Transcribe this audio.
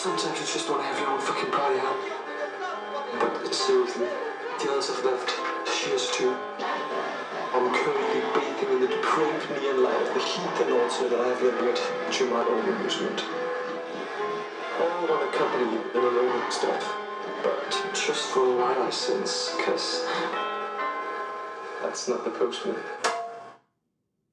Sometimes you just want to have your own fucking party out. But seriously, the others have left. She has too. I'm currently bathing in the depraved neon light of the heathen altar that I have reared to my own amusement. All unaccompanied and alone and stuff. But just for a while I sense, 'cause that's not the postman.